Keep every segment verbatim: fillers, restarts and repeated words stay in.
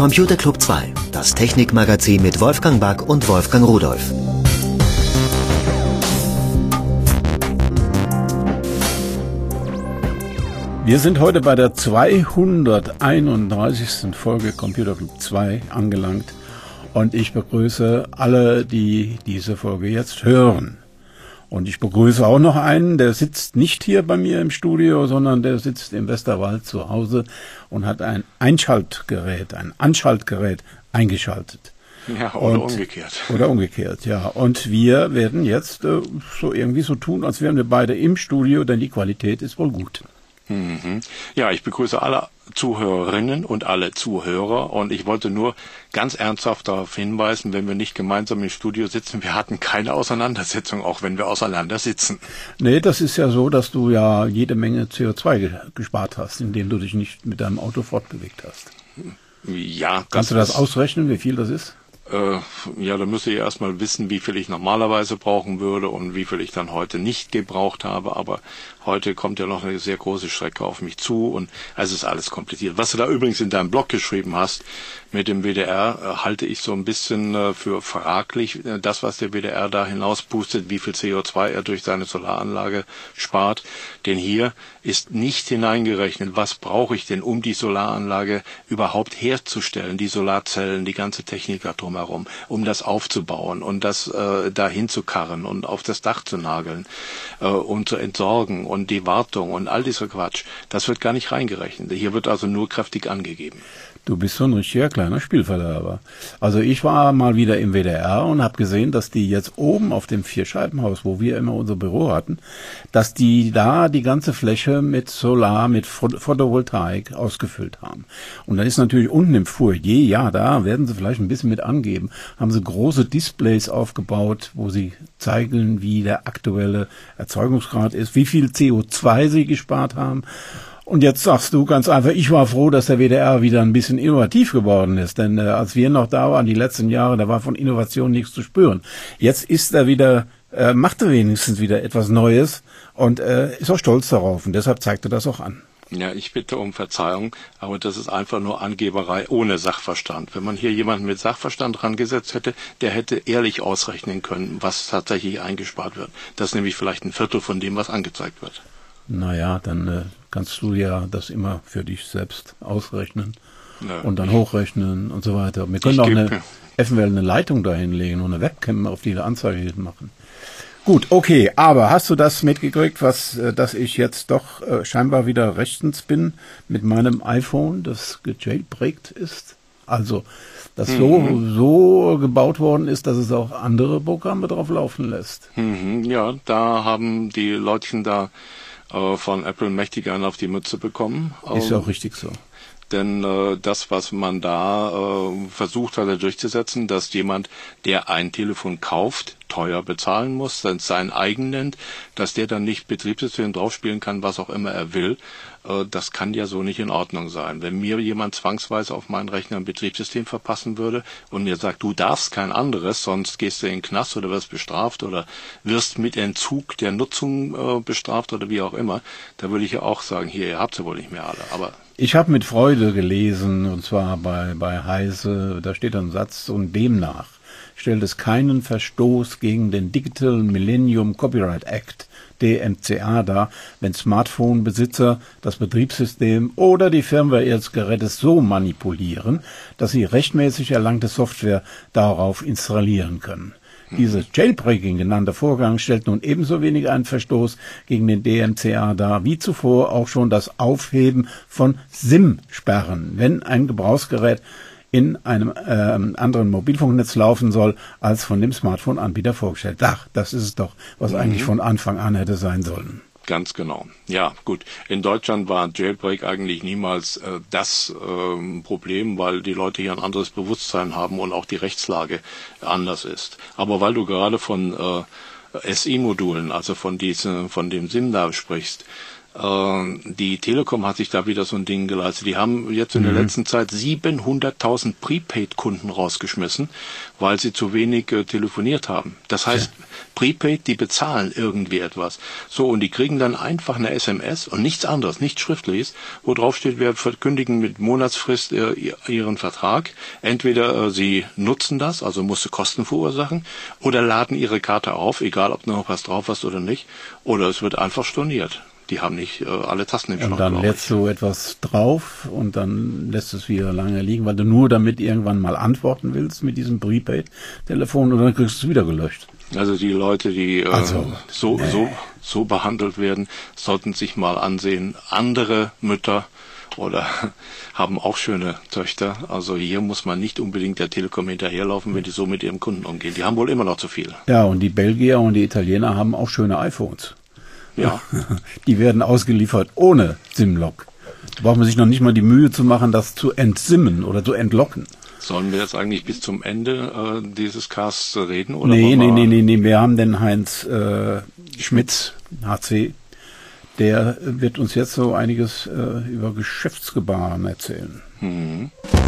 Computer Club zwei, das Technikmagazin mit Wolfgang Back und Wolfgang Rudolph. Wir sind heute bei der zweihunderteinunddreißigsten Folge Computer Club zwei angelangt und ich begrüße alle, die diese Folge jetzt hören. Und ich begrüße auch noch einen, der sitzt nicht hier bei mir im Studio, sondern der sitzt im Westerwald zu Hause und hat ein Einschaltgerät, ein Anschaltgerät eingeschaltet. Ja, oder und, umgekehrt. Oder umgekehrt, ja. Und wir werden jetzt äh, so irgendwie so tun, als wären wir beide im Studio, denn die Qualität ist wohl gut. Mhm. Ja, ich begrüße alle Zuhörerinnen und alle Zuhörer und ich wollte nur ganz ernsthaft darauf hinweisen, wenn wir nicht gemeinsam im Studio sitzen, wir hatten keine Auseinandersetzung, auch wenn wir auseinander sitzen. Nee, das ist ja so, dass du ja jede Menge C O zwei ge- gespart hast, indem du dich nicht mit deinem Auto fortbewegt hast. Ja. Kannst du das ausrechnen, wie viel das ist? Äh, ja, da müsste ich erstmal wissen, wie viel ich normalerweise brauchen würde und wie viel ich dann heute nicht gebraucht habe, aber heute kommt ja noch eine sehr große Strecke auf mich zu und es ist alles kompliziert. Was du da übrigens in deinem Blog geschrieben hast mit dem W D R, äh, halte ich so ein bisschen äh, für fraglich. Äh, das, was der W D R da hinauspustet, wie viel C O zwei er durch seine Solaranlage spart, denn hier ist nicht hineingerechnet, was brauche ich denn, um die Solaranlage überhaupt herzustellen, die Solarzellen, die ganze Technik da drumherum, um das aufzubauen und das äh, dahin zu karren und auf das Dach zu nageln äh, und zu entsorgen und die Wartung und all dieser Quatsch. Das wird gar nicht reingerechnet. Hier wird also nur kräftig angegeben. Du bist so ein richtiger kleiner Spielverderber. Also ich war mal wieder im W D R und habe gesehen, dass die jetzt oben auf dem Vierscheibenhaus, wo wir immer unser Büro hatten, dass die da die ganze Fläche mit Solar, mit Photovoltaik ausgefüllt haben. Und dann ist natürlich unten im Foyer, ja, da werden sie vielleicht ein bisschen mit angeben, haben sie große Displays aufgebaut, wo sie zeigen, wie der aktuelle Erzeugungsgrad ist, wie viel C O zwei sie gespart haben. Und jetzt sagst du ganz einfach, ich war froh, dass der W D R wieder ein bisschen innovativ geworden ist. Denn äh, als wir noch da waren, die letzten Jahre, da war von Innovation nichts zu spüren. Jetzt ist er wieder, äh, macht er wenigstens wieder etwas Neues und äh, ist auch stolz darauf. Und deshalb zeigt er das auch an. Ja, ich bitte um Verzeihung, aber das ist einfach nur Angeberei ohne Sachverstand. Wenn man hier jemanden mit Sachverstand rangesetzt hätte, der hätte ehrlich ausrechnen können, was tatsächlich eingespart wird. Das ist nämlich vielleicht ein Viertel von dem, was angezeigt wird. Naja, dann äh, kannst du ja das immer für dich selbst ausrechnen Nö, und dann hochrechnen und so weiter. Wir können auch eine, eventuell eine Leitung dahin legen und eine Webcam auf die Anzeige machen. Gut, okay, aber hast du das mitgekriegt, was, äh, dass ich jetzt doch äh, scheinbar wieder rechtens bin mit meinem iPhone, das gejailbreakt ist? Also, das mhm. so, so gebaut worden ist, dass es auch andere Programme drauf laufen lässt. Mhm, ja, da haben die Leutchen da von Apple mächtig einen auf die Mütze bekommen. Ist ja auch richtig so. Denn äh, das, was man da äh, versucht hat durchzusetzen, dass jemand, der ein Telefon kauft, teuer bezahlen muss, dann sein eigen nennt, dass der dann nicht Betriebssystem draufspielen kann, was auch immer er will, äh, das kann ja so nicht in Ordnung sein. Wenn mir jemand zwangsweise auf meinen Rechner ein Betriebssystem verpassen würde und mir sagt, du darfst kein anderes, sonst gehst du in den Knast oder wirst bestraft oder wirst mit Entzug der Nutzung äh, bestraft oder wie auch immer, da würde ich ja auch sagen, hier, ihr habt sie wohl nicht mehr alle. Aber ich habe mit Freude gelesen, und zwar bei, bei Heise, da steht ein Satz, und demnach stellt es keinen Verstoß gegen den Digital Millennium Copyright Act, D M C A, dar, wenn Smartphone-Besitzer das Betriebssystem oder die Firmware ihres Gerätes so manipulieren, dass sie rechtmäßig erlangte Software darauf installieren können. Dieses Jailbreaking genannte Vorgang stellt nun ebenso wenig einen Verstoß gegen den D M C A dar, wie zuvor auch schon das Aufheben von SIM-Sperren, wenn ein Gebrauchsgerät in einem ähm, anderen Mobilfunknetz laufen soll, als von dem Smartphone-Anbieter vorgestellt. Ach, das ist es doch, was mhm. eigentlich von Anfang an hätte sein sollen. Ganz genau. Ja, gut. In Deutschland war Jailbreak eigentlich niemals äh, das äh, Problem, weil die Leute hier ein anderes Bewusstsein haben und auch die Rechtslage anders ist. Aber weil du gerade von äh, S I-Modulen, also von diesem, von dem SIM da sprichst, Die Telekom hat sich da wieder so ein Ding geleistet. Die haben jetzt in der mhm. letzten Zeit siebenhunderttausend Prepaid-Kunden rausgeschmissen, weil sie zu wenig äh, telefoniert haben. Das heißt, ja. Prepaid, die bezahlen irgendwie etwas. So, und die kriegen dann einfach eine S M S und nichts anderes, nichts Schriftliches, wo drauf steht, wir verkündigen mit Monatsfrist äh, ihren Vertrag. Entweder äh, sie nutzen das, also musste Kosten verursachen, oder laden ihre Karte auf, egal ob noch was drauf ist oder nicht, oder es wird einfach storniert. Die haben nicht äh, alle Tasten im Schrank. Und dann lädst du etwas drauf und dann lässt es wieder lange liegen, weil du nur damit irgendwann mal antworten willst mit diesem Prepaid-Telefon und dann kriegst du es wieder gelöscht. Also die Leute, die äh, also, so, nee. so, so behandelt werden, sollten sich mal ansehen. Andere Mütter oder haben auch schöne Töchter. Also hier muss man nicht unbedingt der Telekom hinterherlaufen, wenn die so mit ihrem Kunden umgehen. Die haben wohl immer noch zu viel. Ja, und die Belgier und die Italiener haben auch schöne iPhones. Ja. Die werden ausgeliefert ohne SIM-Lock. Da braucht man sich noch nicht mal die Mühe zu machen, das zu entsimmen oder zu entlocken. Sollen wir jetzt eigentlich bis zum Ende äh, dieses Casts reden? Oder nee, nee, nee, nee, nee. Wir haben den Heinz äh, Schmitz, H C, der wird uns jetzt so einiges äh, über Geschäftsgebaren erzählen. Mhm.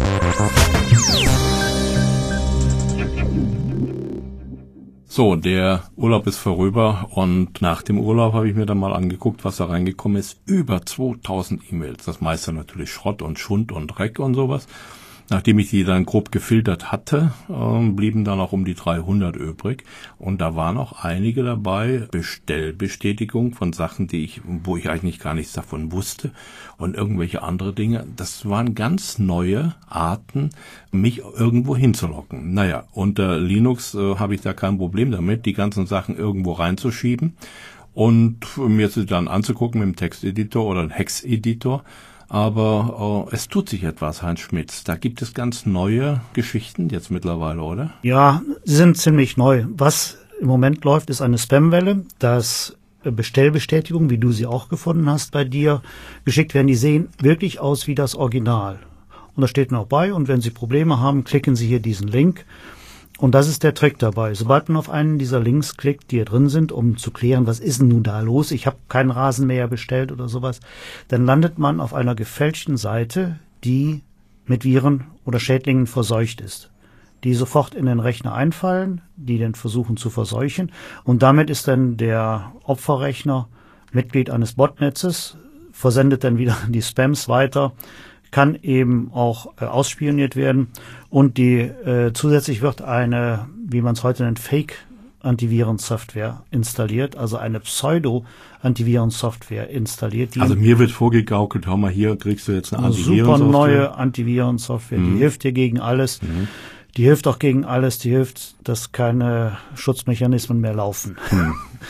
So, der Urlaub ist vorüber und nach dem Urlaub habe ich mir dann mal angeguckt, was da reingekommen ist. Über zweitausend E-Mails. Das meiste natürlich Schrott und Schund und Dreck und sowas. Nachdem ich die dann grob gefiltert hatte, äh, blieben dann auch um die dreihundert übrig. Und da waren auch einige dabei, Bestellbestätigung von Sachen, die ich, wo ich eigentlich gar nichts davon wusste und irgendwelche andere Dinge. Das waren ganz neue Arten, mich irgendwo hinzulocken. Naja, unter Linux äh, habe ich da kein Problem damit, die ganzen Sachen irgendwo reinzuschieben und mir sie dann anzugucken mit einem Texteditor oder einem Hex-Editor. Aber äh, es tut sich etwas, Heinz Schmitz. Da gibt es ganz neue Geschichten jetzt mittlerweile, oder? Ja, sie sind ziemlich neu. Was im Moment läuft, ist eine Spamwelle, dass Bestellbestätigungen, wie du sie auch gefunden hast bei dir, geschickt werden. Die sehen wirklich aus wie das Original. Und da steht noch bei, und wenn Sie Probleme haben, klicken Sie hier diesen Link. Und das ist der Trick dabei. Sobald man auf einen dieser Links klickt, die hier drin sind, um zu klären, was ist denn nun da los, ich habe keinen Rasenmäher bestellt oder sowas, dann landet man auf einer gefälschten Seite, die mit Viren oder Schädlingen verseucht ist, die sofort in den Rechner einfallen, die den versuchen zu verseuchen. Und damit ist dann der Opferrechner Mitglied eines Botnetzes, versendet dann wieder die Spams weiter, kann eben auch äh, ausspioniert werden und die äh, zusätzlich wird eine, wie man es heute nennt, Fake-Antivirensoftware installiert, also eine Pseudo-Antivirensoftware installiert. Also mir wird vorgegaukelt, hau mal hier, kriegst du jetzt eine, eine Antivirensoftware. Super neue Antivirensoftware, mhm. die hilft dir gegen alles. Mhm. Die hilft auch gegen alles, die hilft, dass keine Schutzmechanismen mehr laufen. Mhm.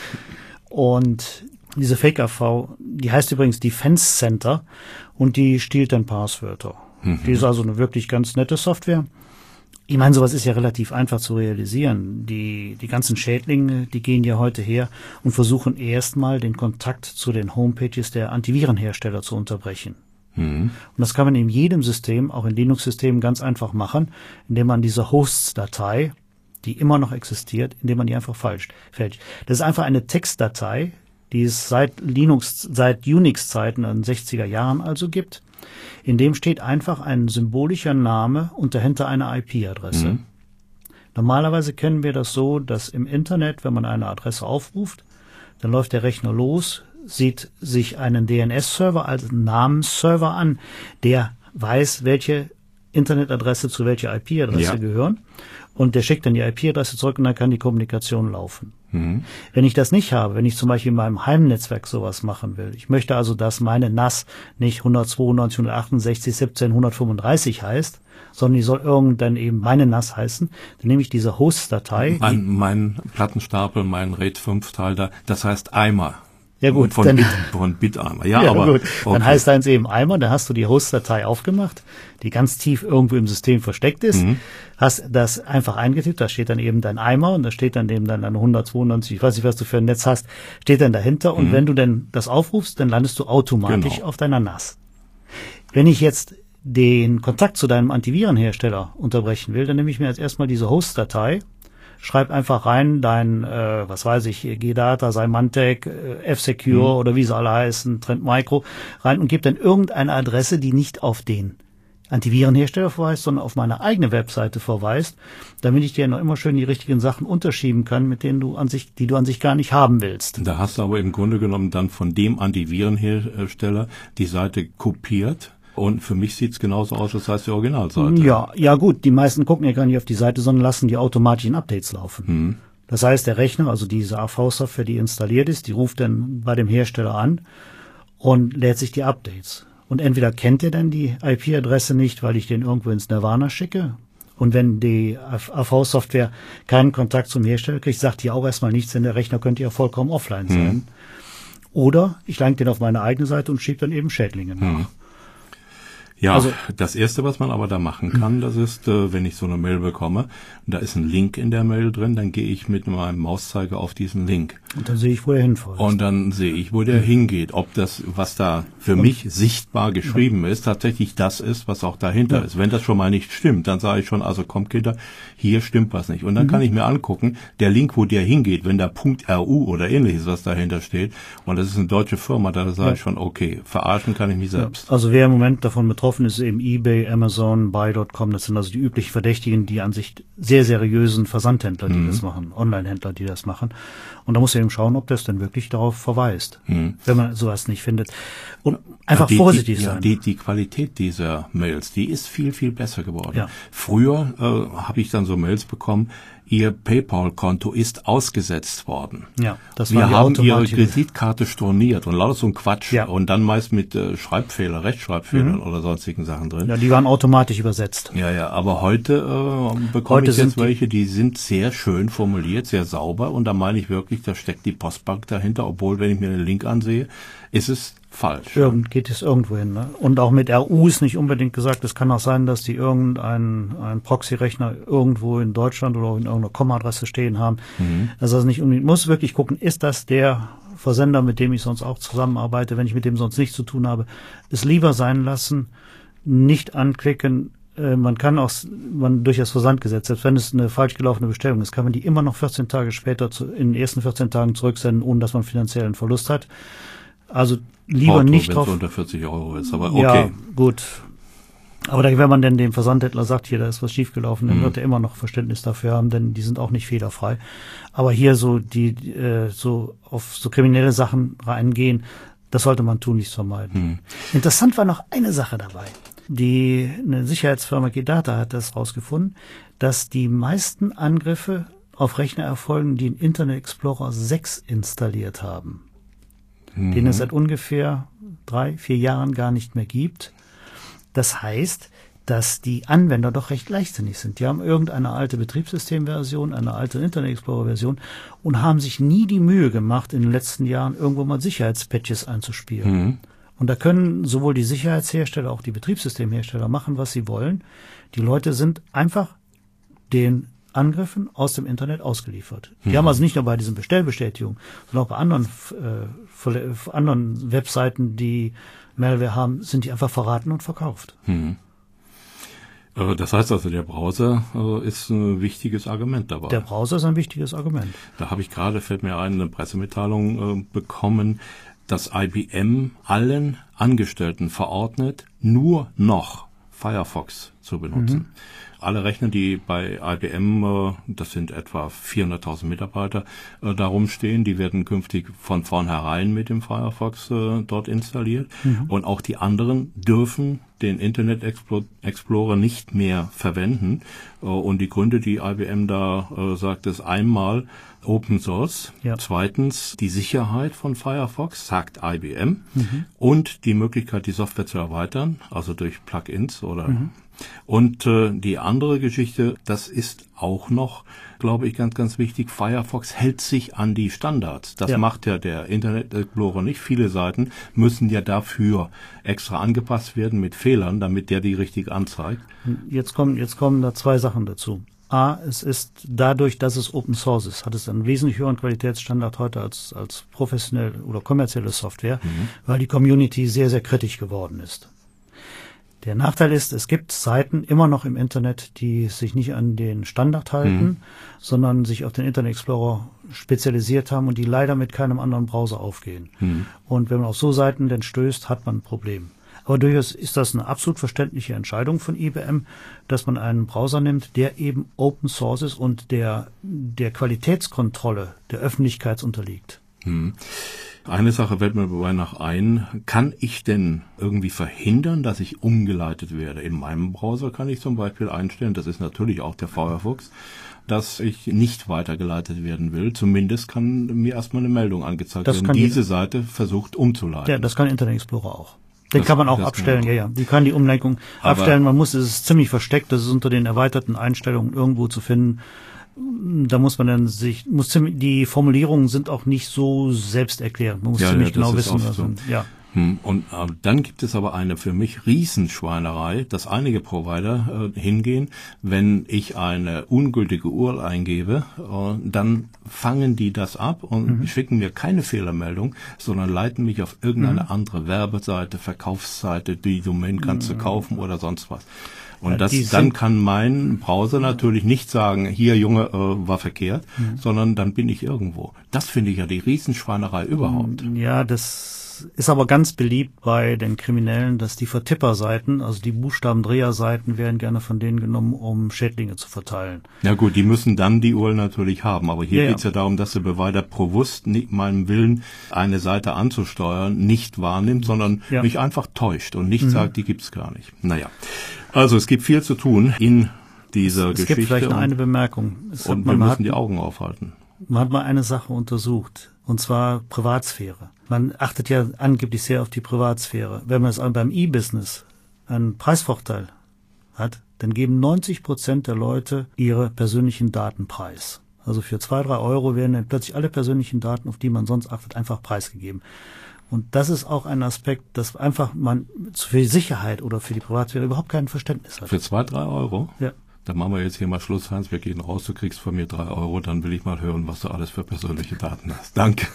Und diese Fake-A V, die heißt übrigens Defense Center und die stiehlt dann Passwörter. Mhm. Die ist also eine wirklich ganz nette Software. Ich meine, sowas ist ja relativ einfach zu realisieren. Die, die ganzen Schädlinge, die gehen ja heute her und versuchen erstmal den Kontakt zu den Homepages der Antivirenhersteller zu unterbrechen. Mhm. Und das kann man in jedem System, auch in Linux-Systemen, ganz einfach machen, indem man diese Hosts-Datei, die immer noch existiert, indem man die einfach falsch fälscht. Das ist einfach eine Textdatei, die es seit Linux, seit Unix-Zeiten in den sechziger Jahren also gibt. In dem steht einfach ein symbolischer Name und dahinter eine I P-Adresse. Mhm. Normalerweise kennen wir das so, dass im Internet, wenn man eine Adresse aufruft, dann läuft der Rechner los, sieht sich einen D N S-Server als Namensserver an, der weiß, welche Internetadresse zu welcher I P-Adresse ja. gehören. Und der schickt dann die I P-Adresse zurück und dann kann die Kommunikation laufen. Mhm. Wenn ich das nicht habe, wenn ich zum Beispiel in meinem Heimnetzwerk sowas machen will, ich möchte also, dass meine N A S nicht hundertzweiundneunzig, hundertachtundsechzig, siebzehn, hundertfünfunddreißig heißt, sondern die soll irgendwann eben meine N A S heißen, dann nehme ich diese Host-Datei. Mein, mein Plattenstapel, mein RAID fünf Teil da, das heißt Eimer. Ja gut, von, dann, Bit, von Biteimer. Ja, ja, aber gut. Dann okay. heißt eins eben Eimer, dann hast du die Host-Datei aufgemacht, die ganz tief irgendwo im System versteckt ist, mhm. hast das einfach eingetippt, da steht dann eben dein Eimer und da steht dann eben dann eine hundertzweiundneunzig, ich weiß nicht, was du für ein Netz hast, steht dann dahinter und mhm. wenn du denn das aufrufst, dann landest du automatisch genau. auf deiner N A S. Wenn ich jetzt den Kontakt zu deinem Antivirenhersteller unterbrechen will, dann nehme ich mir jetzt erstmal diese Host-Datei, schreib einfach rein dein, äh, was weiß ich, G-Data, Symantec, äh, F-Secure mhm. oder wie sie alle heißen, Trend Micro, rein und gib dann irgendeine Adresse, die nicht auf den Antivirenhersteller verweist, sondern auf meine eigene Webseite verweist, damit ich dir noch immer schön die richtigen Sachen unterschieben kann, mit denen du an sich, die du an sich gar nicht haben willst. Da hast du aber im Grunde genommen dann von dem Antivirenhersteller die Seite kopiert. Und für mich sieht's genauso aus, als heißt die Originalseite. Ja, ja gut, die meisten gucken ja gar nicht auf die Seite, sondern lassen die automatischen Updates laufen. Hm. Das heißt, der Rechner, also diese A V-Software, die installiert ist, die ruft dann bei dem Hersteller an und lädt sich die Updates. Und entweder kennt er dann die I P-Adresse nicht, weil ich den irgendwo ins Nirvana schicke. Und wenn die A V-Software keinen Kontakt zum Hersteller kriegt, sagt die auch erstmal nichts, denn der Rechner könnte ja vollkommen offline sein. Hm. Oder ich lenke den auf meine eigene Seite und schiebe dann eben Schädlinge nach. Hm. Ja, also, das Erste, was man aber da machen kann, das ist, äh, wenn ich so eine Mail bekomme, und da ist ein Link in der Mail drin, dann gehe ich mit meinem Mauszeiger auf diesen Link. Und dann sehe ich, wo er hinfällt. Und dann sehe ich, wo der hingeht. Ob das, was da für und, mich sichtbar geschrieben ja. ist, tatsächlich das ist, was auch dahinter ja. ist. Wenn das schon mal nicht stimmt, dann sage ich schon, also komm Kinder, hier stimmt was nicht. Und dann mhm. kann ich mir angucken, der Link, wo der hingeht, wenn da .ru oder ähnliches, was dahinter steht, und das ist eine deutsche Firma, da sage ja. ich schon, okay, verarschen kann ich mich selbst. Ja. Also wer im Moment davon betroffen ist, eben eBay, Amazon, Buy Punkt com, das sind also die üblichen Verdächtigen, die an sich sehr seriösen Versandhändler, die mhm. das machen, Online-Händler, die das machen. Und da muss er eben schauen, ob das denn wirklich darauf verweist, mhm. wenn man sowas nicht findet. Und einfach die, vorsichtig die, sein. Ja, die, die Qualität dieser Mails, die ist viel, viel besser geworden. Ja. Früher äh, habe ich dann so Mails bekommen, Ihr PayPal-Konto ist ausgesetzt worden. Ja, das Wir war die haben Ihre automatische Kreditkarte storniert und lauter so ein Quatsch. Ja. Und dann meist mit äh, Schreibfehler, Rechtschreibfehlern mhm. oder sonstigen Sachen drin. Ja, die waren automatisch übersetzt. Ja, ja, aber heute äh, bekomme heute ich jetzt welche, die sind sehr schön formuliert, sehr sauber. Und da meine ich wirklich, da steckt die Postbank dahinter, obwohl, wenn ich mir den Link ansehe, ist es falsch. Irgend geht es irgendwo hin. Ne? Und auch mit R U ist nicht unbedingt gesagt. Es kann auch sein, dass die irgendeinen einen Proxy-Rechner irgendwo in Deutschland oder in irgendeiner Com-Adresse stehen haben. Mhm. Also nicht unbedingt muss wirklich gucken, ist das der Versender, mit dem ich sonst auch zusammenarbeite, wenn ich mit dem sonst nichts zu tun habe. Es lieber sein lassen, nicht anklicken. Äh, man kann auch man durch das Versandgesetz, selbst wenn es eine falsch gelaufene Bestellung ist, kann man die immer noch vierzehn Tage später zu, in den ersten vierzehn Tagen zurücksenden, ohne dass man finanziellen Verlust hat. Also lieber Porto, nicht drauf. Unter vierzig Euro ist, aber okay. Ja, gut. Aber da, wenn man denn dem Versandhändler sagt, hier, da ist was schiefgelaufen, dann mhm. wird er immer noch Verständnis dafür haben, denn die sind auch nicht fehlerfrei. Aber hier so die äh, so auf so kriminelle Sachen reingehen, das sollte man tun, nichts vermeiden. Mhm. Interessant war noch eine Sache dabei. Die eine Sicherheitsfirma G-Data hat das rausgefunden, dass die meisten Angriffe auf Rechner erfolgen, die einen Internet Explorer sechs installiert haben. Mhm. Den es seit ungefähr drei, vier Jahren gar nicht mehr gibt. Das heißt, dass die Anwender doch recht leichtsinnig sind. Die haben irgendeine alte Betriebssystemversion, eine alte Internet Explorer-Version und haben sich nie die Mühe gemacht, in den letzten Jahren irgendwo mal Sicherheitspatches einzuspielen. Mhm. Und da können sowohl die Sicherheitshersteller, auch die Betriebssystemhersteller machen, was sie wollen. Die Leute sind einfach den Angriffen aus dem Internet ausgeliefert. Die mhm. haben also nicht nur bei diesen Bestellbestätigungen, sondern auch bei anderen, äh, anderen Webseiten, die Malware haben, sind die einfach verraten und verkauft. Mhm. Das heißt also, der Browser äh, ist ein wichtiges Argument dabei. Der Browser ist ein wichtiges Argument. Da habe ich gerade, fällt mir ein, eine Pressemitteilung äh, bekommen, dass I B M allen Angestellten verordnet, nur noch Firefox zu benutzen. Mhm. Alle Rechner, die bei I B M, das sind etwa vierhunderttausend Mitarbeiter, da rumstehen, die werden künftig von vornherein mit dem Firefox dort installiert. Mhm. Und auch die anderen dürfen den Internet Explorer nicht mehr verwenden. Und die Gründe, die I B M da sagt, ist einmal Open Source, ja. Zweitens die Sicherheit von Firefox, sagt I B M, mhm. und die Möglichkeit, die Software zu erweitern, also durch Plugins oder mhm. Und äh, die andere Geschichte, das ist auch noch, glaube ich, ganz, ganz wichtig, Firefox hält sich an die Standards. Das ja. macht ja der Internet Explorer nicht. Viele Seiten müssen ja dafür extra angepasst werden mit Fehlern, damit der die richtig anzeigt. Jetzt kommen, jetzt kommen da zwei Sachen dazu. A, es ist dadurch, dass es Open Source ist, hat es einen wesentlich höheren Qualitätsstandard heute als, als professionelle oder kommerzielle Software, mhm. weil die Community sehr, sehr kritisch geworden ist. Der Nachteil ist, es gibt Seiten immer noch im Internet, die sich nicht an den Standard halten, mhm. sondern sich auf den Internet Explorer spezialisiert haben und die leider mit keinem anderen Browser aufgehen. Mhm. Und wenn man auf so Seiten denn stößt, hat man ein Problem. Aber durchaus ist das eine absolut verständliche Entscheidung von I B M, dass man einen Browser nimmt, der eben Open Source ist und der der Qualitätskontrolle der Öffentlichkeit unterliegt. Hm. Eine Sache fällt mir dabei noch ein. Kann ich denn irgendwie verhindern, dass ich umgeleitet werde? In meinem Browser kann ich zum Beispiel einstellen, das ist natürlich auch der Firefox, dass ich nicht weitergeleitet werden will. Zumindest kann mir erstmal eine Meldung angezeigt das werden. Diese Seite versucht umzuleiten. Ja, das kann Internet Explorer auch. Den Das, kann man auch abstellen, auch. ja, ja. Die kann die Umlenkung Aber abstellen. Man muss, es ist ziemlich versteckt, das ist unter den erweiterten Einstellungen irgendwo zu finden. Da muss man dann sich, muss ziemlich, die Formulierungen sind auch nicht so selbsterklärend. Man muss ja, ziemlich ja, genau wissen, was so. sind. Ja. Hm, und äh, dann gibt es aber eine für mich Riesenschweinerei, dass einige Provider äh, hingehen, wenn ich eine ungültige U R L eingebe, äh, dann fangen die das ab und mhm. schicken mir keine Fehlermeldung, sondern leiten mich auf irgendeine mhm. andere Werbeseite, Verkaufsseite, die Domain kannst mhm. du kaufen oder sonst was. Und ja, das, dann kann mein Browser natürlich nicht sagen, hier Junge, äh, war verkehrt, mhm. sondern dann bin ich irgendwo. Das finde ich ja die Riesenschweinerei überhaupt. Ja, das ist aber ganz beliebt bei den Kriminellen, dass die Vertipperseiten, also die Buchstabendreherseiten, werden gerne von denen genommen, um Schädlinge zu verteilen. Ja gut, die müssen dann die U R L natürlich haben, aber hier ja, geht es ja darum, dass der Provider bewusst nicht meinem Willen, eine Seite anzusteuern, nicht wahrnimmt, sondern ja. mich einfach täuscht und nicht mhm. sagt, die gibt's gar nicht. Naja, also es gibt viel zu tun in dieser es, Geschichte. Es gibt vielleicht noch und, eine Bemerkung. Es und hat, wir man müssen hat, die Augen aufhalten. Man hat mal eine Sache untersucht, und zwar Privatsphäre. Man achtet ja angeblich sehr auf die Privatsphäre. Wenn man es beim E-Business einen Preisvorteil hat, dann geben neunzig Prozent der Leute ihre persönlichen Daten preis. Also für zwei, drei Euro werden dann plötzlich alle persönlichen Daten, auf die man sonst achtet, einfach preisgegeben. Und das ist auch ein Aspekt, dass einfach man für die Sicherheit oder für die Privatsphäre überhaupt kein Verständnis hat. Für zwei, drei Euro? Ja. Dann machen wir jetzt hier mal Schluss, Hans. Wir gehen raus, du kriegst von mir drei Euro, dann will ich mal hören, was du alles für persönliche Daten hast. Danke.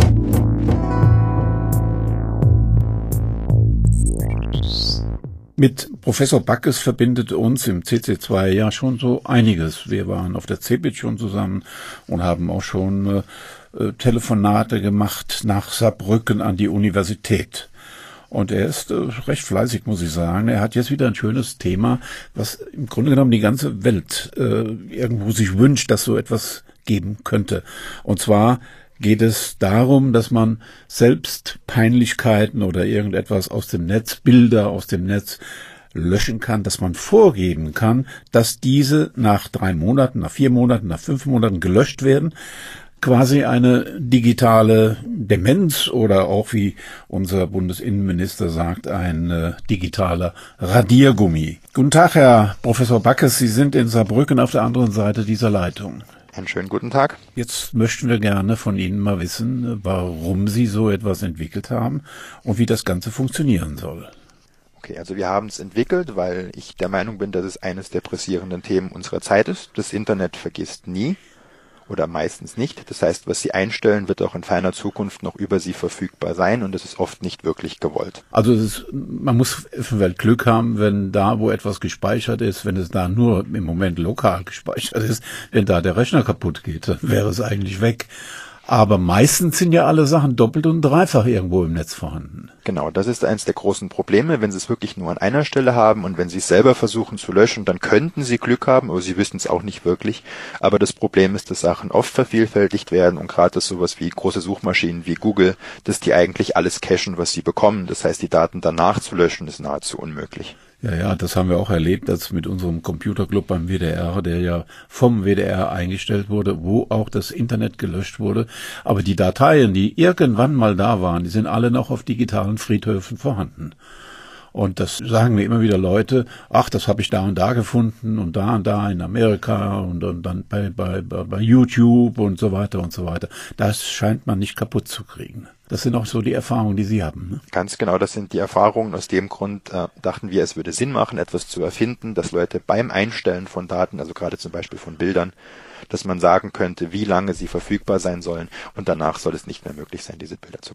Mit Professor Backes verbindet uns im C C zwei ja schon so einiges. Wir waren auf der C eBIT schon zusammen und haben auch schon äh, Telefonate gemacht nach Saarbrücken an die Universität. Und er ist äh, recht fleißig, muss ich sagen. Er hat jetzt wieder ein schönes Thema, was im Grunde genommen die ganze Welt äh, irgendwo sich wünscht, dass so etwas geben könnte. Und zwar geht es darum, dass man selbst Peinlichkeiten oder irgendetwas aus dem Netz, Bilder aus dem Netz löschen kann, dass man vorgeben kann, dass diese nach drei Monaten, nach vier Monaten, nach fünf Monaten gelöscht werden. Quasi eine digitale Demenz oder auch, wie unser Bundesinnenminister sagt, ein äh, digitaler Radiergummi. Guten Tag, Herr Professor Backes, Sie sind in Saarbrücken auf der anderen Seite dieser Leitung. Einen schönen guten Tag. Jetzt möchten wir gerne von Ihnen mal wissen, warum Sie so etwas entwickelt haben und wie das Ganze funktionieren soll. Okay, also wir haben es entwickelt, weil ich der Meinung bin, dass es eines der pressierenden Themen unserer Zeit ist. Das Internet vergisst nie. Oder meistens nicht. Das heißt, was Sie einstellen, wird auch in ferner Zukunft noch über Sie verfügbar sein und das ist oft nicht wirklich gewollt. Also es ist, man muss eventuell Glück haben, wenn da, wo etwas gespeichert ist, wenn es da nur im Moment lokal gespeichert ist, wenn da der Rechner kaputt geht, dann wäre es eigentlich weg. Aber meistens sind ja alle Sachen doppelt und dreifach irgendwo im Netz vorhanden. Genau, das ist eines der großen Probleme, wenn Sie es wirklich nur an einer Stelle haben und wenn Sie es selber versuchen zu löschen, dann könnten Sie Glück haben, aber Sie wissen es auch nicht wirklich. Aber das Problem ist, dass Sachen oft vervielfältigt werden und gerade dass sowas wie große Suchmaschinen wie Google, dass die eigentlich alles cachen, was sie bekommen. Das heißt, die Daten danach zu löschen, ist nahezu unmöglich. Ja, ja, das haben wir auch erlebt, als mit unserem Computerclub beim W D R, der ja vom W D R eingestellt wurde, wo auch das Internet gelöscht wurde. Aber die Dateien, die irgendwann mal da waren, die sind alle noch auf digitalen Friedhöfen vorhanden. Und das sagen mir immer wieder Leute, ach, das habe ich da und da gefunden und da und da in Amerika und, und dann bei, bei, bei YouTube und so weiter und so weiter. Das scheint man nicht kaputt zu kriegen. Das sind auch so die Erfahrungen, die Sie haben. Ne? Ganz genau, das sind die Erfahrungen. Aus dem Grund äh, dachten wir, es würde Sinn machen, etwas zu erfinden, dass Leute beim Einstellen von Daten, also gerade zum Beispiel von Bildern, dass man sagen könnte, wie lange sie verfügbar sein sollen und danach soll es nicht mehr möglich sein, diese Bilder zu bekommen.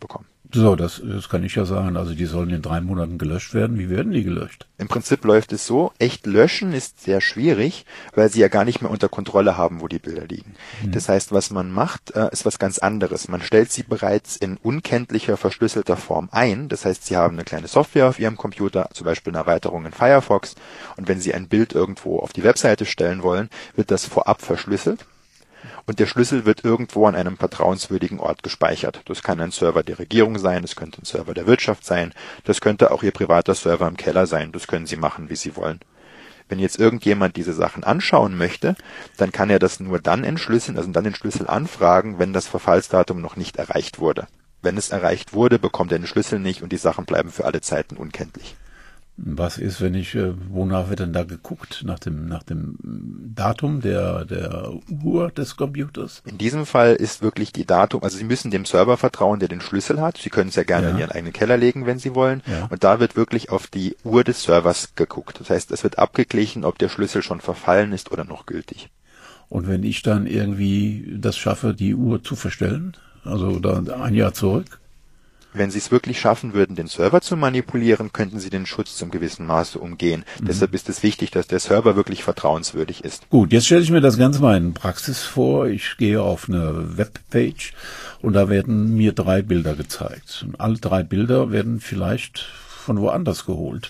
So, das, das kann ich ja sagen. Also die sollen in drei Monaten gelöscht werden. Wie werden die gelöscht? Im Prinzip läuft es so, echt löschen ist sehr schwierig, weil sie ja gar nicht mehr unter Kontrolle haben, wo die Bilder liegen. Mhm. Das heißt, was man macht, äh, ist was ganz anderes. Man stellt sie bereits in unkenntlicher, verschlüsselter Form ein. Das heißt, sie haben eine kleine Software auf ihrem Computer, zum Beispiel eine Erweiterung in Firefox. Und wenn sie ein Bild irgendwo auf die Webseite stellen wollen, wird das vorab verschlüsselt. Und der Schlüssel wird irgendwo an einem vertrauenswürdigen Ort gespeichert. Das kann ein Server der Regierung sein, das könnte ein Server der Wirtschaft sein, das könnte auch Ihr privater Server im Keller sein. Das können Sie machen, wie Sie wollen. Wenn jetzt irgendjemand diese Sachen anschauen möchte, dann kann er das nur dann entschlüsseln, also dann den Schlüssel anfragen, wenn das Verfallsdatum noch nicht erreicht wurde. Wenn es erreicht wurde, bekommt er den Schlüssel nicht und die Sachen bleiben für alle Zeiten unkenntlich. Was ist, wenn ich, äh, wonach wird denn da geguckt? Nach dem, nach dem Datum der, der Uhr des Computers? In diesem Fall ist wirklich die Datum, also Sie müssen dem Server vertrauen, der den Schlüssel hat. Sie können es ja gerne ja. in Ihren eigenen Keller legen, wenn Sie wollen. Ja. Und da wird wirklich auf die Uhr des Servers geguckt. Das heißt, es wird abgeglichen, ob der Schlüssel schon verfallen ist oder noch gültig. Und wenn ich dann irgendwie das schaffe, die Uhr zu verstellen, also da ein Jahr zurück? Wenn Sie es wirklich schaffen würden, den Server zu manipulieren, könnten Sie den Schutz zum gewissen Maße umgehen. Mhm. Deshalb ist es wichtig, dass der Server wirklich vertrauenswürdig ist. Gut, jetzt stelle ich mir das Ganze mal in Praxis vor. Ich gehe auf eine Webpage und da werden mir drei Bilder gezeigt. Und alle drei Bilder werden vielleicht von woanders geholt.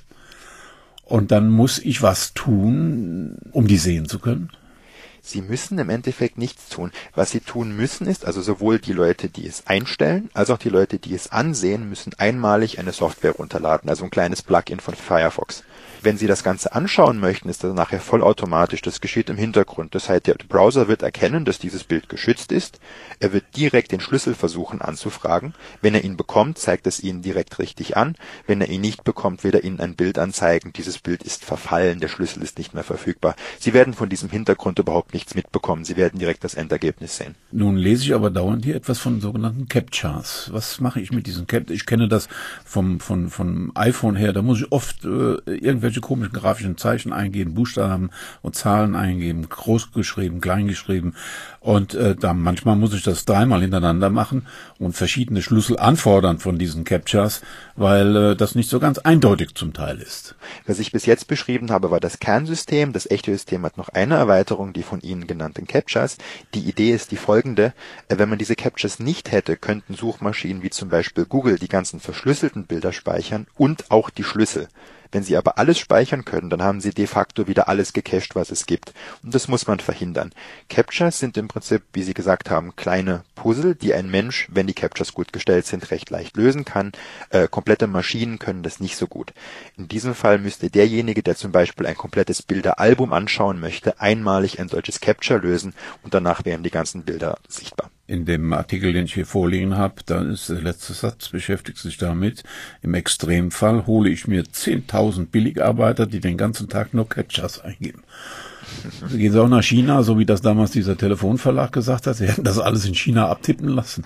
Und dann muss ich was tun, um die sehen zu können. Sie müssen im Endeffekt nichts tun. Was Sie tun müssen ist, also sowohl die Leute, die es einstellen, als auch die Leute, die es ansehen, müssen einmalig eine Software runterladen, also ein kleines Plugin von Firefox. Wenn Sie das Ganze anschauen möchten, ist das nachher vollautomatisch. Das geschieht im Hintergrund. Das heißt, der Browser wird erkennen, dass dieses Bild geschützt ist. Er wird direkt den Schlüssel versuchen anzufragen. Wenn er ihn bekommt, zeigt es Ihnen direkt richtig an. Wenn er ihn nicht bekommt, wird er Ihnen ein Bild anzeigen. Dieses Bild ist verfallen, der Schlüssel ist nicht mehr verfügbar. Sie werden von diesem Hintergrund überhaupt nichts mitbekommen. Sie werden direkt das Endergebnis sehen. Nun lese ich aber dauernd hier etwas von sogenannten Captchas. Was mache ich mit diesen Captchas? Ich kenne das vom, vom, vom iPhone her. Da muss ich oft äh, irgendwelche komischen grafischen Zeichen eingeben, Buchstaben und Zahlen eingeben, groß geschrieben, klein geschrieben. Und äh, da manchmal muss ich das dreimal hintereinander machen und verschiedene Schlüssel anfordern von diesen Captchas, weil äh, das nicht so ganz eindeutig zum Teil ist. Was ich bis jetzt beschrieben habe, war das Kernsystem. Das echte System hat noch eine Erweiterung, die von Ihnen genannten Captchas. Die Idee ist die folgende. Wenn man diese Captchas nicht hätte, könnten Suchmaschinen wie zum Beispiel Google die ganzen verschlüsselten Bilder speichern und auch die Schlüssel. Wenn Sie aber alles speichern können, dann haben Sie de facto wieder alles gecached, was es gibt. Und das muss man verhindern. Captchas sind im Prinzip, wie Sie gesagt haben, kleine Puzzle, die ein Mensch, wenn die Captchas gut gestellt sind, recht leicht lösen kann. Äh, komplette Maschinen können das nicht so gut. In diesem Fall müsste derjenige, der zum Beispiel ein komplettes Bilderalbum anschauen möchte, einmalig ein solches Captcha lösen und danach wären die ganzen Bilder sichtbar. In dem Artikel, den ich hier vorliegen habe, da ist der letzte Satz, beschäftigt sich damit. Im Extremfall hole ich mir zehntausend Billigarbeiter, die den ganzen Tag nur Captchas eingeben. Gehen Sie auch nach China, so wie das damals dieser Telefonverlag gesagt hat, Sie hätten das alles in China abtippen lassen.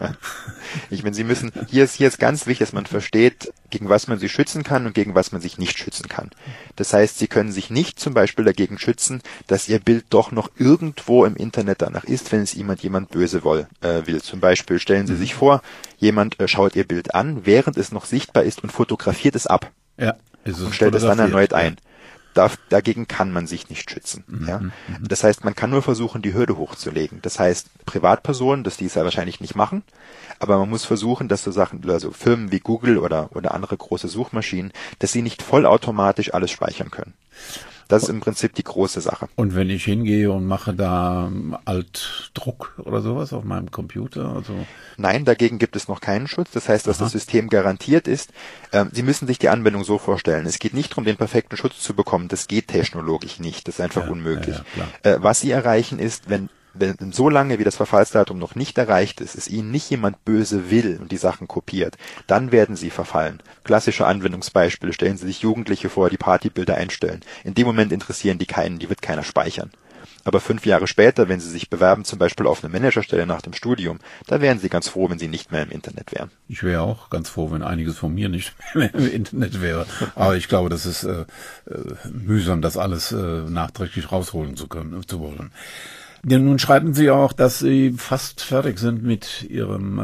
Ich meine, Sie müssen, hier ist, hier ist ganz wichtig, dass man versteht, gegen was man sich schützen kann und gegen was man sich nicht schützen kann. Das heißt, Sie können sich nicht zum Beispiel dagegen schützen, dass Ihr Bild doch noch irgendwo im Internet danach ist, wenn es jemand jemand böse will. Äh, will. Zum Beispiel stellen Sie sich vor, jemand äh, schaut Ihr Bild an, während es noch sichtbar ist und fotografiert es ab. Ja, ist es und stellt es dann erneut ein. Darf, dagegen kann man sich nicht schützen. Mhm, ja? Das heißt, man kann nur versuchen, die Hürde hochzulegen. Das heißt, Privatpersonen, das die es ja wahrscheinlich nicht machen, aber man muss versuchen, dass so Sachen, also Firmen wie Google oder, oder andere große Suchmaschinen, dass sie nicht vollautomatisch alles speichern können. Das ist im Prinzip die große Sache. Und wenn ich hingehe und mache da Altdruck oder sowas auf meinem Computer? Also Nein, dagegen gibt es noch keinen Schutz. Das heißt, was Aha. das System garantiert ist, äh, Sie müssen sich die Anwendung so vorstellen. Es geht nicht darum, den perfekten Schutz zu bekommen. Das geht technologisch nicht. Das ist einfach ja, unmöglich. Ja, ja, äh, was Sie erreichen ist, wenn Wenn so lange, wie das Verfallsdatum noch nicht erreicht ist, es Ihnen nicht jemand böse will und die Sachen kopiert, dann werden Sie verfallen. Klassische Anwendungsbeispiele, stellen Sie sich Jugendliche vor, die Partybilder einstellen. In dem Moment interessieren die keinen, die wird keiner speichern. Aber fünf Jahre später, wenn Sie sich bewerben, zum Beispiel auf eine Managerstelle nach dem Studium, da wären Sie ganz froh, wenn Sie nicht mehr im Internet wären. Ich wäre auch ganz froh, wenn einiges von mir nicht mehr im Internet wäre. Aber ich glaube, das ist äh, mühsam, das alles äh, nachträglich rausholen zu können, zu wollen. Ja, nun schreiben Sie auch, dass Sie fast fertig sind mit Ihrem äh,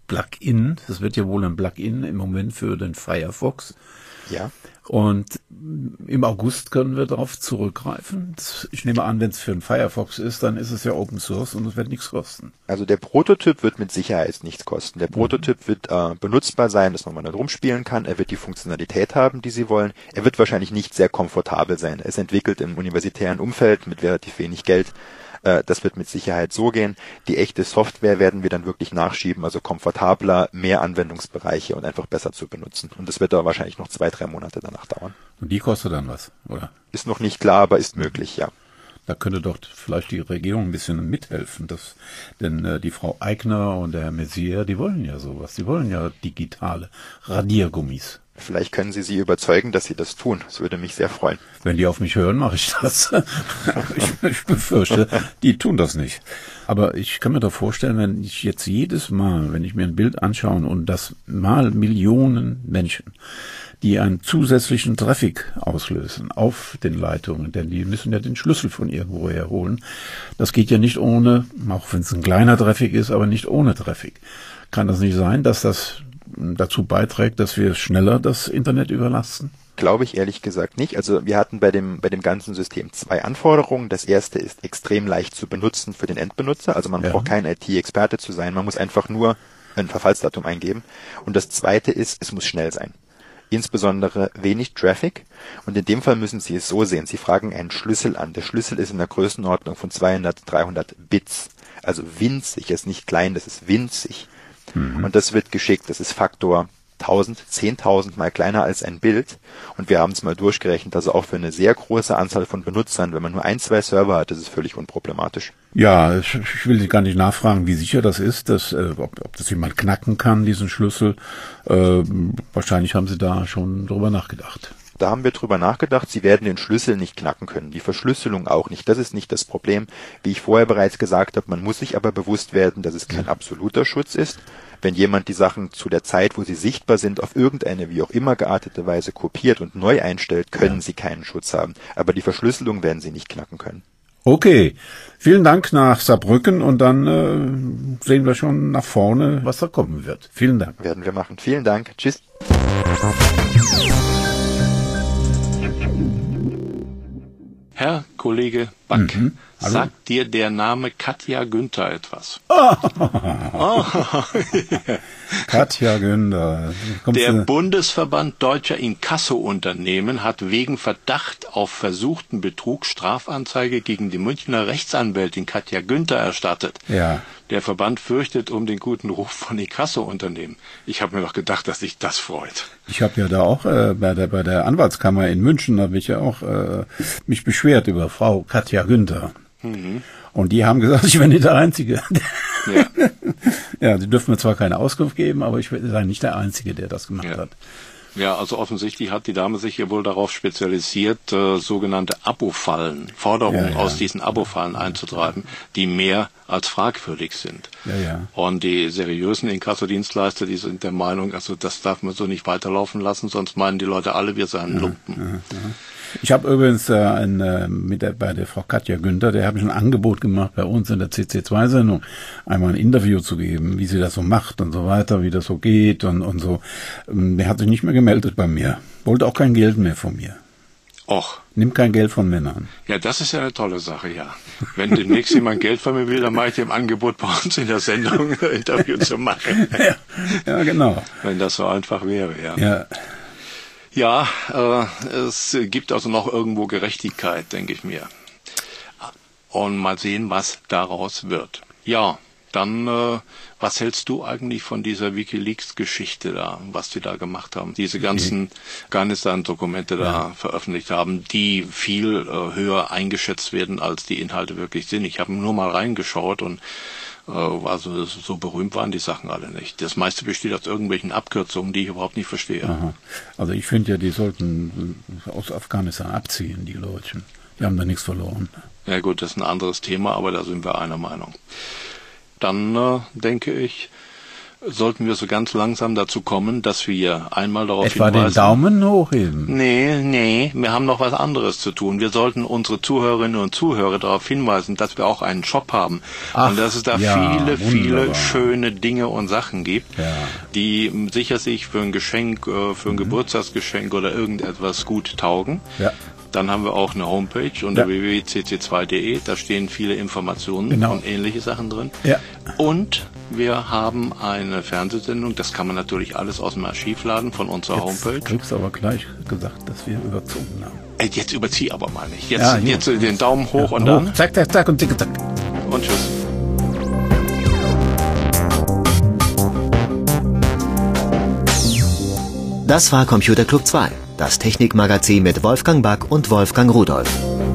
Plugin. Das wird ja wohl ein Plugin im Moment für den Firefox. Ja. Und im August können wir darauf zurückgreifen. Das, ich nehme an, wenn es für einen Firefox ist, dann ist es ja Open Source und es wird nichts kosten. Also der Prototyp wird mit Sicherheit nichts kosten. Der Prototyp wird äh, benutzbar sein, dass man mal da rumspielen kann. Er wird die Funktionalität haben, die Sie wollen. Er wird wahrscheinlich nicht sehr komfortabel sein. Er ist entwickelt im universitären Umfeld mit relativ wenig Geld. Das wird mit Sicherheit so gehen. Die echte Software werden wir dann wirklich nachschieben, also komfortabler, mehr Anwendungsbereiche und einfach besser zu benutzen. Und das wird aber wahrscheinlich noch zwei, drei Monate danach dauern. Und die kostet dann was, oder? Ist noch nicht klar, aber ist möglich, ja. Da könnte doch vielleicht die Regierung ein bisschen mithelfen, dass, denn äh, die Frau Eigner und der Herr Messier, die wollen ja sowas, die wollen ja digitale Radiergummis. Vielleicht können Sie sie überzeugen, dass sie das tun. Das würde mich sehr freuen. Wenn die auf mich hören, mache ich das. ich, ich befürchte, die tun das nicht. Aber ich kann mir doch vorstellen, wenn ich jetzt jedes Mal, wenn ich mir ein Bild anschaue und das mal Millionen Menschen, die einen zusätzlichen Traffic auslösen auf den Leitungen, denn die müssen ja den Schlüssel von irgendwo herholen. Das geht ja nicht ohne, auch wenn es ein kleiner Traffic ist, aber nicht ohne Traffic. Kann das nicht sein, dass das dazu beiträgt, dass wir schneller das Internet überlasten? Glaube ich ehrlich gesagt nicht. Also wir hatten bei dem bei dem ganzen System zwei Anforderungen. Das erste ist extrem leicht zu benutzen für den Endbenutzer. Also man ja. braucht kein I T-Experte zu sein. Man muss einfach nur ein Verfallsdatum eingeben. Und das zweite ist, es muss schnell sein. Insbesondere wenig Traffic. Und in dem Fall müssen Sie es so sehen. Sie fragen einen Schlüssel an. Der Schlüssel ist in der Größenordnung von zweihundert, dreihundert Bits. Also winzig, ist nicht klein, das ist winzig. Mhm. Und das wird geschickt. Das ist Faktor tausend, zehntausend mal kleiner als ein Bild. Und wir haben es mal durchgerechnet. Also auch für eine sehr große Anzahl von Benutzern, wenn man nur ein, zwei Server hat, ist es völlig unproblematisch. Ja, ich, ich will gar nicht nachfragen, wie sicher das ist, dass, äh, ob, ob das jemand knacken kann, diesen Schlüssel. Äh, wahrscheinlich haben Sie da schon drüber nachgedacht. Da haben wir drüber nachgedacht, Sie werden den Schlüssel nicht knacken können, die Verschlüsselung auch nicht. Das ist nicht das Problem. Wie ich vorher bereits gesagt habe, man muss sich aber bewusst werden, dass es kein absoluter Schutz ist. Wenn jemand die Sachen zu der Zeit, wo sie sichtbar sind, auf irgendeine wie auch immer geartete Weise kopiert und neu einstellt, können ja. Sie keinen Schutz haben. Aber die Verschlüsselung werden Sie nicht knacken können. Okay, vielen Dank nach Saarbrücken und dann äh, sehen wir schon nach vorne, was da kommen wird. Vielen Dank. Werden wir machen. Vielen Dank. Tschüss. Herr Kollege Back, mhm. sagt dir der Name Katja Günther etwas? Oh. Oh. Katja Günther. Der Bundesverband Deutscher Inkasso-Unternehmen hat wegen Verdacht auf versuchten Betrug Strafanzeige gegen die Münchner Rechtsanwältin Katja Günther erstattet. Ja. Der Verband fürchtet um den guten Ruf von Inkasso-Unternehmen. Ich habe mir doch gedacht, dass sich das freut. Ich habe ja da auch äh, bei der bei der Anwaltskammer in München habe ich ja auch äh, mich beschwert über Frau Katja Günther. Mhm. Und die haben gesagt, ich bin nicht der Einzige. Ja. Ja, sie dürfen mir zwar keine Auskunft geben, aber ich sei nicht der Einzige, der das gemacht ja. hat. Ja, also offensichtlich hat die Dame sich ja wohl darauf spezialisiert, äh, sogenannte Abo-Fallen, Forderungen ja, ja. aus diesen Abo-Fallen einzutreiben, die mehr als fragwürdig sind. Ja, ja. Und die seriösen Inkassodienstleister, die sind der Meinung, also das darf man so nicht weiterlaufen lassen, sonst meinen die Leute alle, wir seien Lumpen. Ja, ja, ja. Ich habe übrigens äh, ein, äh, mit der, bei der Frau Katja Günther, der habe ich ein Angebot gemacht, bei uns in der C C zwei Sendung einmal ein Interview zu geben, wie sie das so macht und so weiter, wie das so geht und, und so. Der hat sich nicht mehr gemeldet bei mir, wollte auch kein Geld mehr von mir. Och. Nimm kein Geld von Männern. Ja, das ist ja eine tolle Sache, ja. Wenn demnächst jemand Geld von mir will, dann mache ich dem Angebot, bei uns in der Sendung ein Interview zu machen. Ja, ja, genau. Wenn das so einfach wäre, ja. Ja. Ja, äh, es gibt also noch irgendwo Gerechtigkeit, denke ich mir. Und mal sehen, was daraus wird. Ja, dann, äh, was hältst du eigentlich von dieser WikiLeaks-Geschichte da, was die da gemacht haben? Diese ganzen Afghanistan-Dokumente da ja. veröffentlicht haben, die viel äh, höher eingeschätzt werden, als die Inhalte wirklich sind. Ich habe nur mal reingeschaut und also so berühmt waren die Sachen alle nicht. Das meiste besteht aus irgendwelchen Abkürzungen, die ich überhaupt nicht verstehe. Aha. Also ich finde ja, die sollten aus Afghanistan abziehen, die Deutschen. Die haben da nichts verloren. Ja gut, das ist ein anderes Thema, aber da sind wir einer Meinung. Dann äh, denke ich, sollten wir so ganz langsam dazu kommen, dass wir einmal darauf Etwa hinweisen... den Daumen hochheben? Nee, nee, wir haben noch was anderes zu tun. Wir sollten unsere Zuhörerinnen und Zuhörer darauf hinweisen, dass wir auch einen Shop haben. Ach, und dass es da ja, viele, viele wunderbar. schöne Dinge und Sachen gibt, Ja. die sicher sich für ein Geschenk, für ein mhm. Geburtstagsgeschenk oder irgendetwas gut taugen. Ja. Dann haben wir auch eine Homepage unter Ja. w w w punkt c c zwei punkt d e. Da stehen viele Informationen Genau. und ähnliche Sachen drin. Ja. Und wir haben eine Fernsehsendung. Das kann man natürlich alles aus dem Archiv laden von unserer Jetzt Homepage. kriegst du aber gleich gesagt, dass wir überzogen haben. Äh, Jetzt überzieh aber mal nicht. Jetzt, Ja, jetzt den Daumen hoch Ja, und hoch. dann. Zack, zack, zack und zick, zack. Und tschüss. Das war Computer Club zwei, das Technikmagazin mit Wolfgang Back und Wolfgang Rudolf.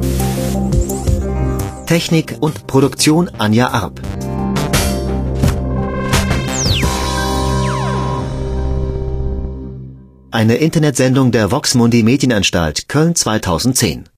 Technik und Produktion Anja Arp. Eine Internetsendung der Vox Mundi Medienanstalt Köln zweitausendzehn.